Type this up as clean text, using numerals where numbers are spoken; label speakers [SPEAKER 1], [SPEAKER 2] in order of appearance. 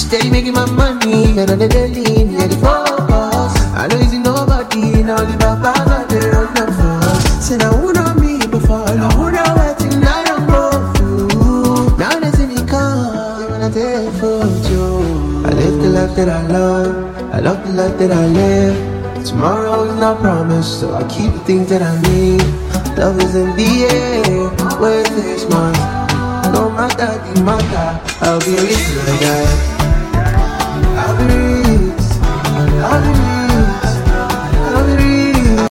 [SPEAKER 1] Steady making my money, and on the daily, yeah, the focus. I know it's nobody, now the baba got the run up for us. Said I would not me before, I would not waiting, I don't go through. Now they see me come, when I take photo. I live the life that I love the life that I live. Tomorrow is not promised, so I keep the things that I need. Love is in the air, where this month. No matter the matter, I'll be rich till I die. I'll be rich, I'll be rich.